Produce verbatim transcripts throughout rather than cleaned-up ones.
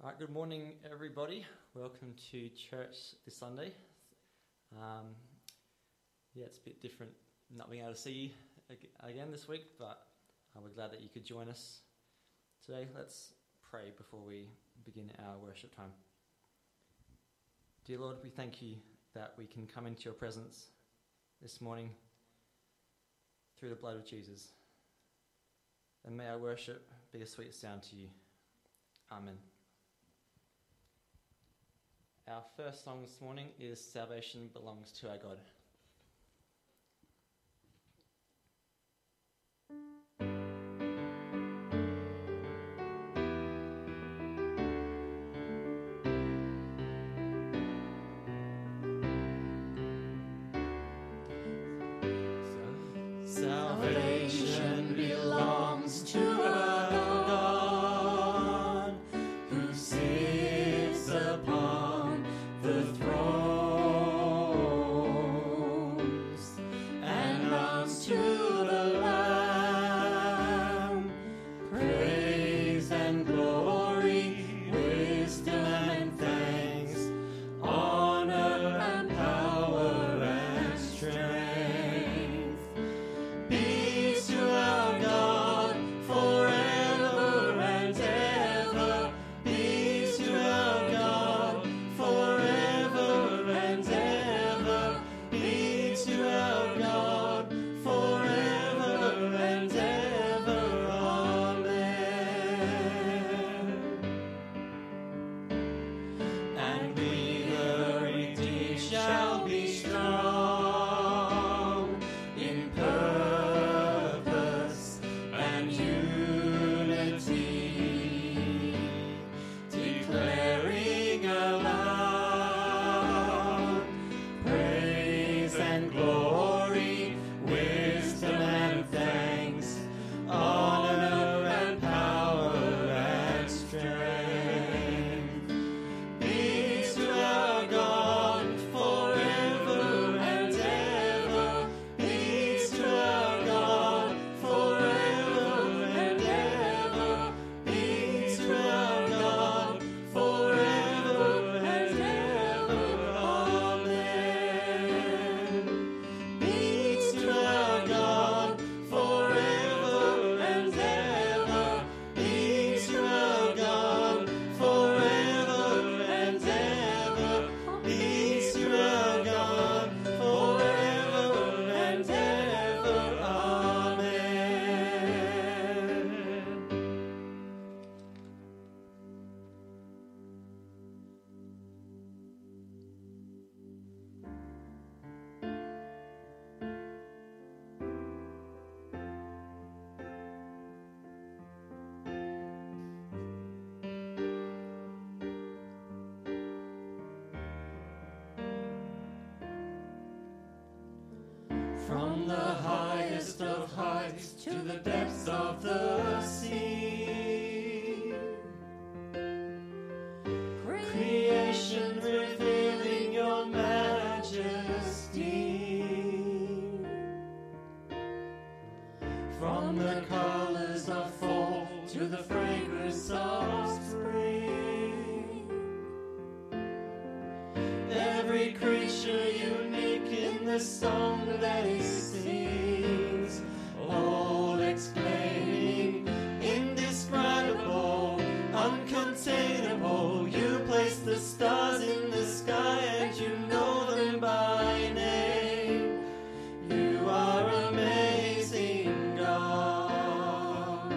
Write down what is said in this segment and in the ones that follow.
All right, good morning, everybody. Welcome to church this Sunday. Um, yeah, it's a bit different not being able to see you again this week, but uh, we're glad that you could join us today. Let's pray before we begin our worship time. Dear Lord, we thank you that we can come into your presence this morning through the blood of Jesus. And may our worship be a sweet sound to you. Amen. Our first song this morning is Salvation Belongs to Our God. Salvation belongs to our God, who sits upon the thrones, and runs to the Lamb. Praise and glory, wisdom and thanks, honor and power and strength. From the highest of heights to the depths of the sea, creation revealing your majesty. From the colors of fall to the fragrance of spring, every creature unique in the song that it sings, all exclaiming, indescribable, uncontainable. You place the stars in the sky and you know them by name. You are amazing, God.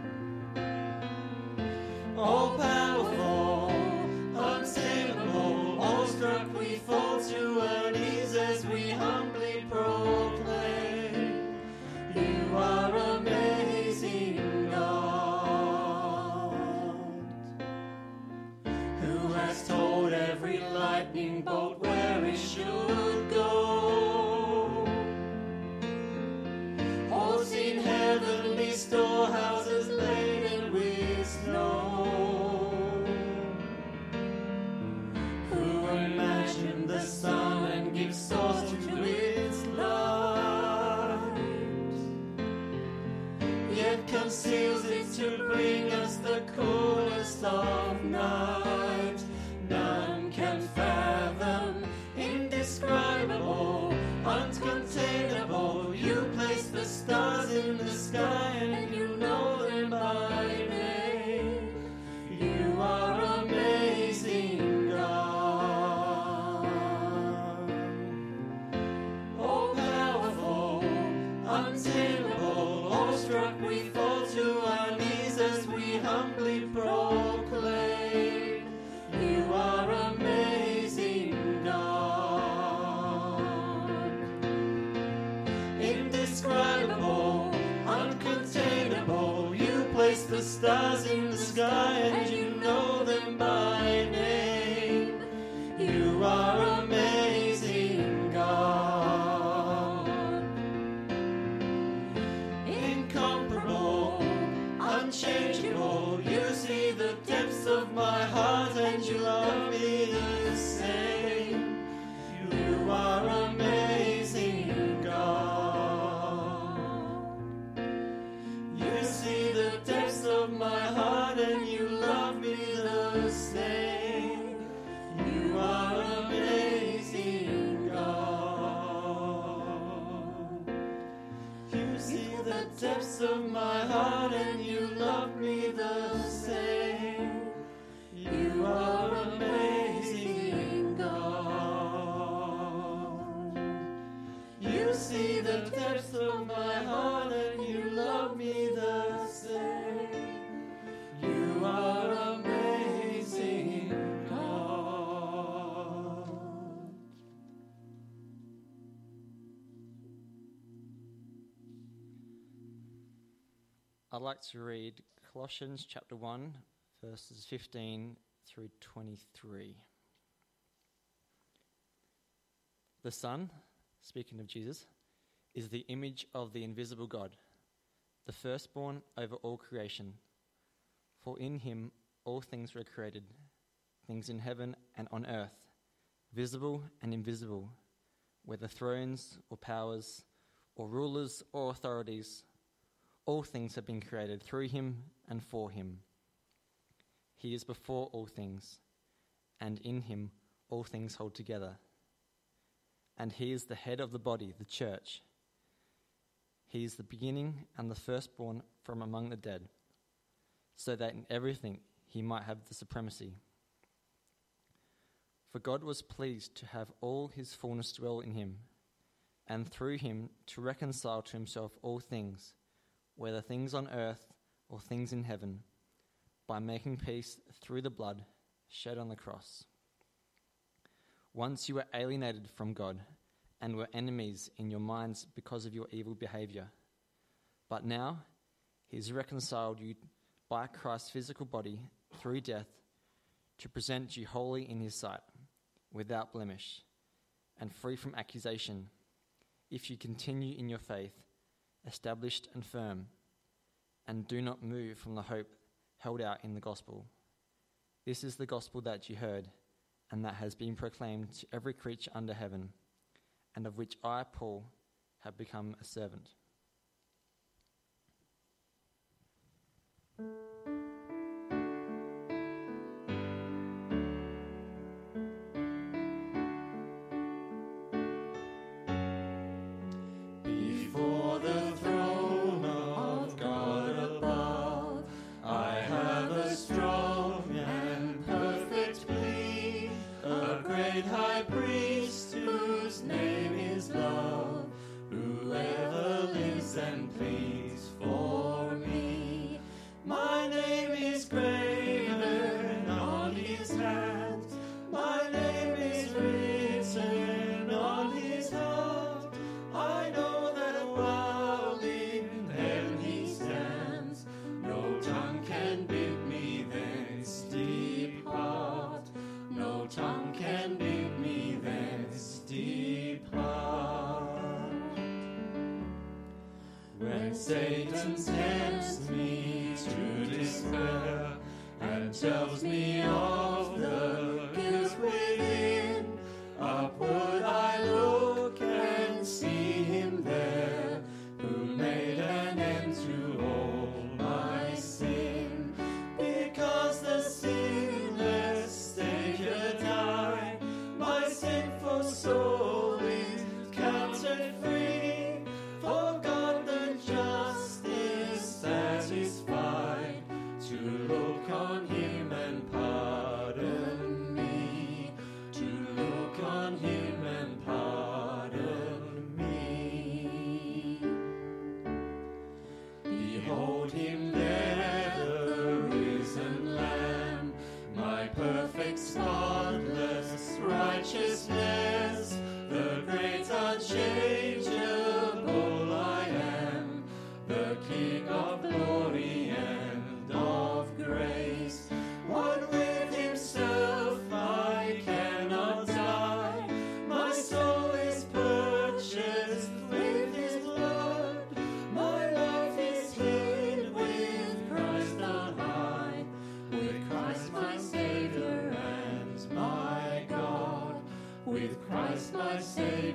All powerful, untamable, awestruck we fall to our knees as we humbly proclaim, you are amazing, God, who has told every lightning bolt where it should go, holds in heavenly storehouses laden with snow, who imagined the sun and gives source to its light, yet conceals it to bring us the coolest of nights. humbly proclaim, you are amazing, God. Indescribable, uncontainable, you place the stars in the sky and you know them by name. You are amazing, God. Incomparable, unchangeable, you see the depths of my heart and you love me the same. You are amazing, God. You see the depths of my heart and you love me the same. You are amazing, God. You see the depths of my heart and you love me the same. You are amazing, God. You see the depths of my heart and you love me the same. You are amazing, God. I'd like to read Colossians chapter one, verses fifteen through twenty-three. The Son, speaking of Jesus, is the image of the invisible God, the firstborn over all creation. For in him all things were created, things in heaven and on earth, visible and invisible, whether thrones or powers or rulers or authorities. All things have been created through him and for him. He is before all things, and in him all things hold together. And he is the head of the body, the church. He is the beginning and the firstborn from among the dead, so that in everything he might have the supremacy. For God was pleased to have all his fullness dwell in him, and through him to reconcile to himself all things, whether things on earth or things in heaven, by making peace through the blood shed on the cross. Once you were alienated from God and were enemies in your minds because of your evil behavior. But now he has reconciled you by Christ's physical body through death to present you holy in his sight, without blemish, and free from accusation, if you continue in your faith, established and firm, and do not move from the hope held out in the gospel. This is the gospel that you heard, and that has been proclaimed to every creature under heaven, and of which I, Paul, have become a servant. Before the throne of God above, I have a strong and perfect plea, a great high priest whose name is love, who ever lives and pleads for me. My name is graven on his hand, my name is written on his heart. I know that while in heaven he stands, no tongue can bid me thence depart. No tongue can bid me thence depart. When Satan tempts me to despair and tells me of the guilt within, upward I look and see him there, who made an end to all my sin. Because the sinless Savior died, my sinful soul is counted free. For God the just is satisfied to look on him and pardon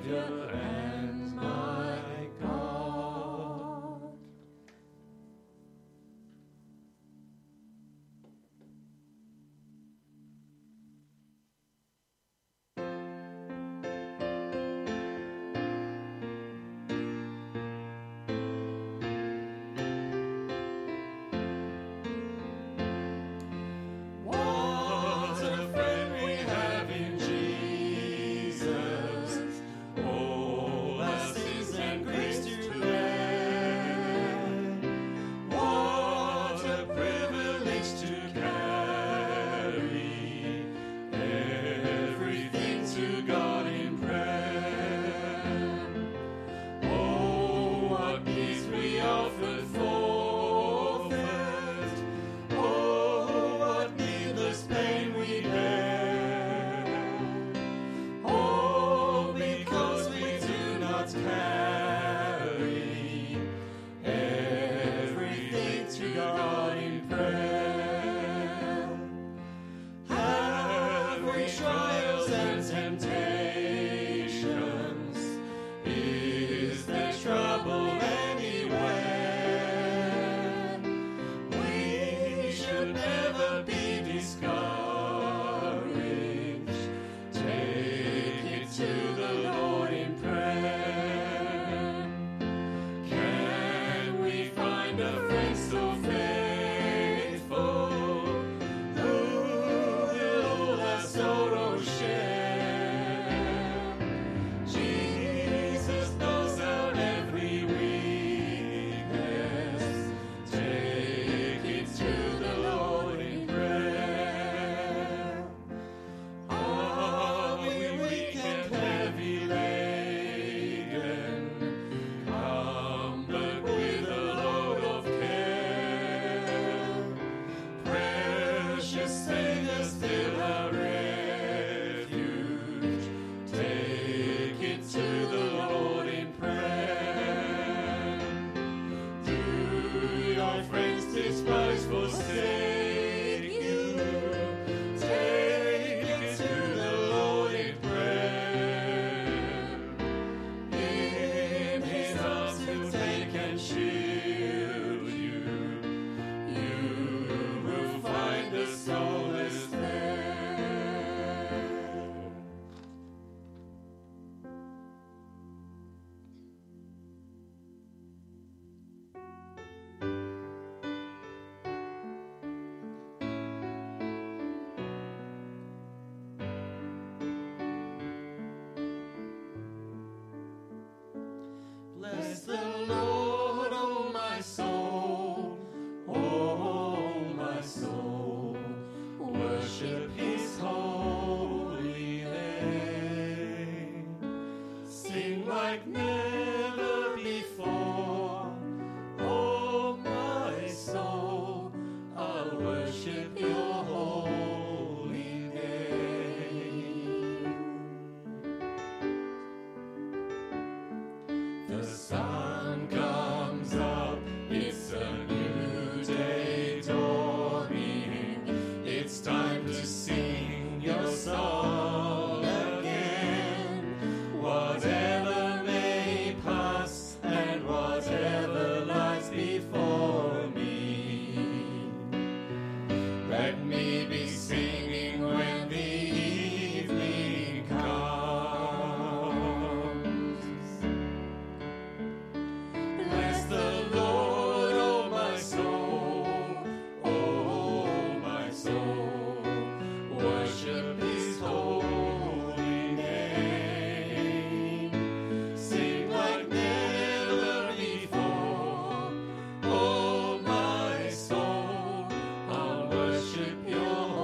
Savior and my God. What a friend we have in Jesus, all our sins and griefs to bear. What a privilege to carry everything to God in prayer. Oh, what peace we offered forfeit. Oh, what needless pain we bear. Oh, because we do not carry everything to God in prayer. Have we trials and temptations? Is there trouble anywhere? We should never be discouraged. Take it to the Lord in prayer. Can we find a friend so faithful who will all our sorrow share? Jesus knows our every weakness. Take it to the Lord in prayer. Are we weak and heavy laden? Come, but with a load of care. Precious Savior, still our refuge. Take it to the Lord in prayer. Do your friends despise, forsake you? Take it to the Lord in prayer. In His arms He'll take and shield you. You will find the solace there. Bless the Lord, oh my soul, oh my soul, worship His holy name. Sing like never before, oh my soul, I'll worship Your holy name. The sun comes up, it's a new day dawning. It's time to sing your song again. Whatever may pass and whatever lies before me, let me be singing when the evening comes. Bless the Lord, oh my soul, oh my soul, worship His holy name. Sing like never before, oh my soul, I'll worship Your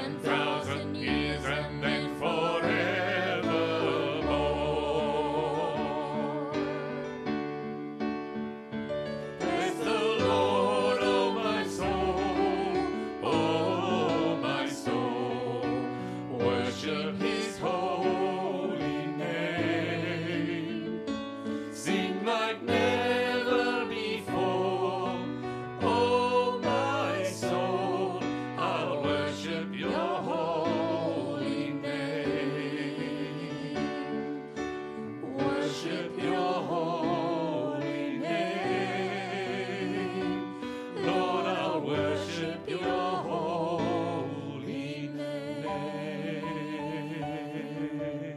ten thousand years and then forevermore. Bless the Lord, oh my soul, oh my soul, worship His holy name. Sing like never before, oh my soul, I'll worship your holy name. Worship your